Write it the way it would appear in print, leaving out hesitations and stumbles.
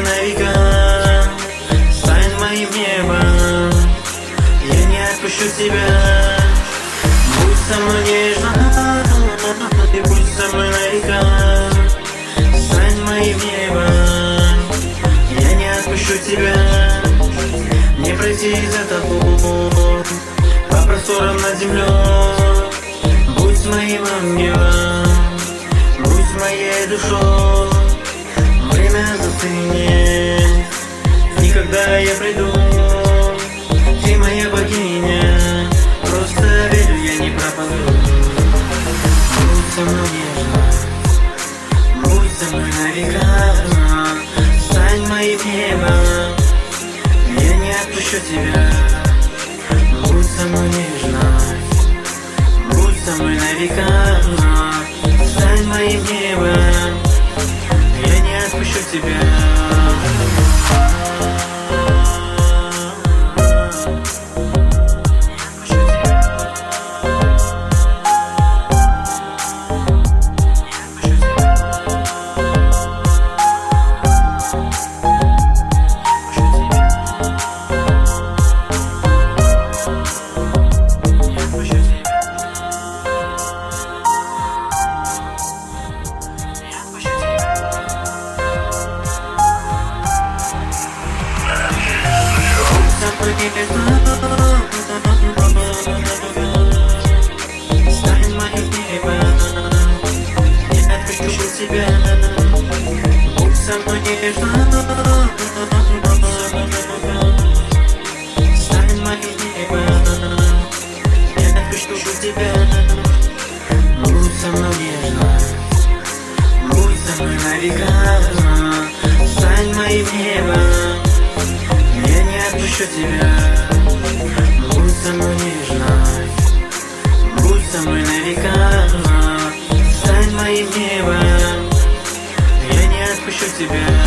на века, стань моим небом, я не отпущу тебя. Будь со мной нежно, и будь со мной на века, стань моим небом, я не отпущу тебя. Не пройти за тобой по просторам над землей. Будь моим ангелом, будь моей душой. Время застынет, никогда я приду. Ты моя богиня, просто верю, я не пропаду. Будь со мной нежно, будь со мной на века, стань моим небом, я не отпущу тебя. Будь со мной нежно, будь со мной на века, стань моим небом, я не отпущу тебя. Стань моим небом, я отпущу тебя. Будь со мной нежно, стань моим небом, я отпущу тебя. Будь со мной нежно, будь со мной на века, стань моим небом, я не отпущу тебя. Будь со мной нежно, будь со мной на века, стань моим небом, я не отпущу тебя.